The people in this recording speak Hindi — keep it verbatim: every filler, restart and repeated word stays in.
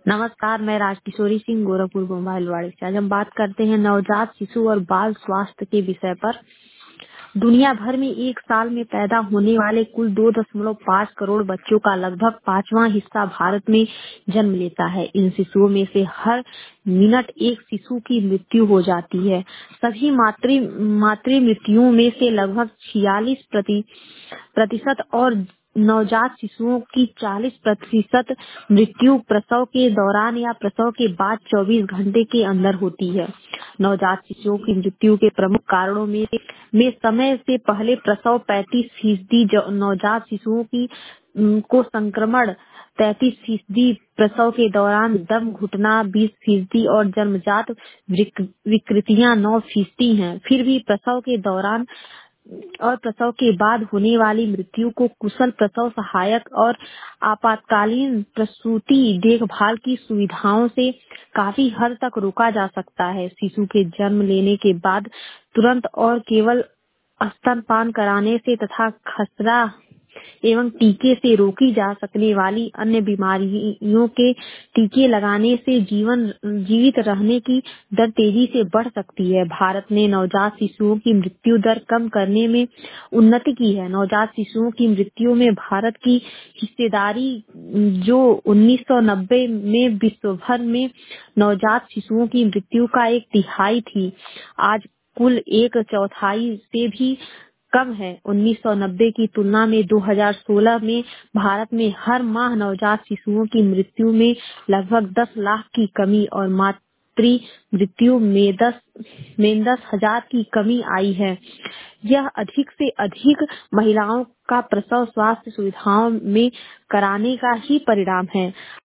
नमस्कार, मैं राजकिशोरी सिंह गोरखपुर मोबाइलवाड़ी से। आज हम बात करते हैं नवजात शिशु और बाल स्वास्थ्य के विषय पर। दुनिया भर में एक साल में पैदा होने वाले कुल दो दशमलव पाँच करोड़ बच्चों का लगभग पांचवा हिस्सा भारत में जन्म लेता है। इन शिशुओं में से हर मिनट एक शिशु की मृत्यु हो जाती है। सभी मातृ मातृ मृत्युओं में से लगभग छियालीस प्रति प्रतिशत और नवजात शिशुओं की चालीस प्रतिशत मृत्यु प्रसव के दौरान या प्रसव के बाद चौबीस घंटे के अंदर होती है। नवजात शिशुओं की मृत्यु के प्रमुख कारणों में में समय से पहले प्रसव पैंतीस फीसदी, नवजात शिशुओं की अम, को संक्रमण तैंतीस फीसदी, प्रसव के दौरान दम घुटना बीस फीसदी और जन्मजात विक- विकृतियां नौ फीसदी हैं। फिर भी प्रसव के दौरान और प्रसव के बाद होने वाली मृत्यु को कुशल प्रसव सहायक और आपातकालीन प्रसूति देखभाल की सुविधाओं से काफी हद तक रोका जा सकता है। शिशु के जन्म लेने के बाद तुरंत और केवल स्तनपान कराने से तथा खसरा एवं टीके से रोकी जा सकने वाली अन्य बीमारियों के टीके लगाने से जीवन जीवित रहने की दर तेजी से बढ़ सकती है। भारत ने नवजात शिशुओं की मृत्यु दर कम करने में उन्नति की है। नवजात शिशुओं की मृत्यु में भारत की हिस्सेदारी, जो उन्नीस सौ नब्बे में विश्व भर में नवजात शिशुओं की मृत्यु का एक तिहाई थी, आज कुल एक चौथाई से भी कम है। उन्नीस सौ नब्बे की तुलना में दो हज़ार सोलह में भारत में हर माह नवजात शिशुओं की मृत्यु में लगभग दस लाख की कमी और मातृ मृत्यु में दस में दस हजार की कमी आई है। यह अधिक से अधिक महिलाओं का प्रसव स्वास्थ्य सुविधाओं में कराने का ही परिणाम है।